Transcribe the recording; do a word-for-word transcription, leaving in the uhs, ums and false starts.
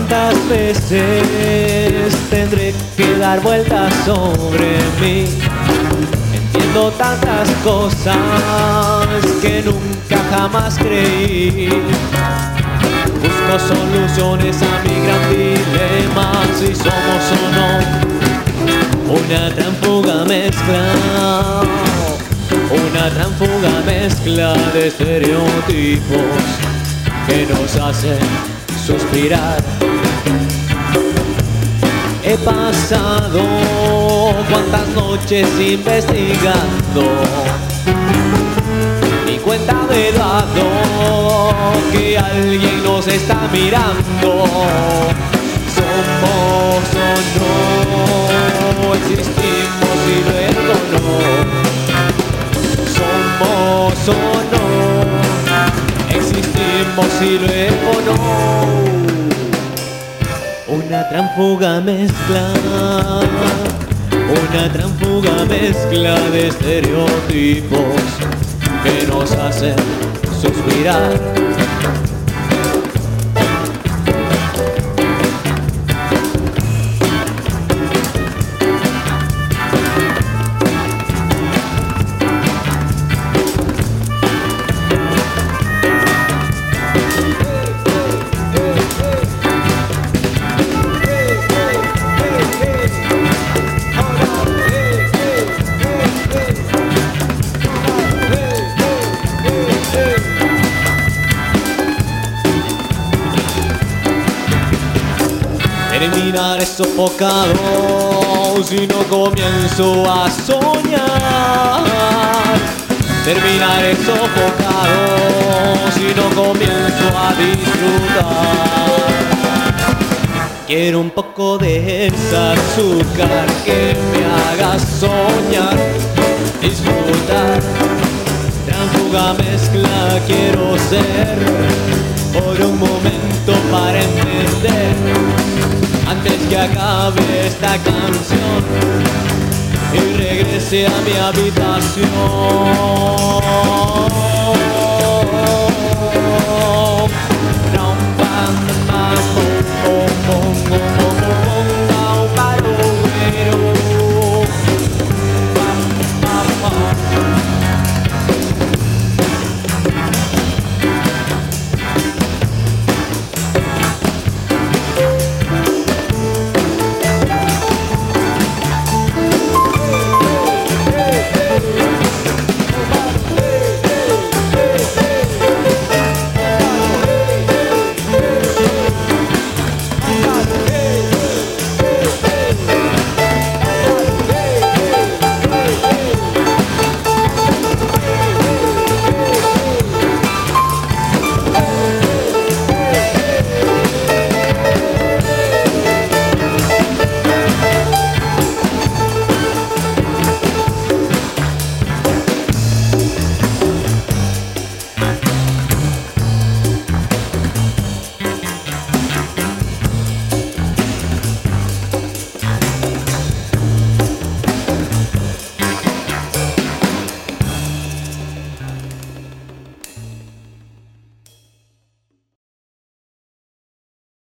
¿Cuántas veces tendré que dar vueltas sobre mí? Entiendo tantas cosas que nunca jamás creí. Busco soluciones a mi gran dilema, si somos o no una tránfuga mezcla, una tránfuga mezcla de estereotipos que nos hacen suspirar. He pasado cuantas noches investigando, ni cuenta me he dado que alguien nos está mirando. Somos o no, existimos y luego no. Somos o no, existimos y luego no. Una tránfuga mezcla, una tránfuga mezcla de estereotipos que nos hacen suspirar. Terminaré sofocado si no comienzo a soñar. Terminaré sofocado si no comienzo a disfrutar. Quiero un poco de esa azúcar que me haga soñar, disfrutar. Tránfuga mezcla quiero ser por un momento para entender, antes que acabe esta canción y regrese a mi habitación.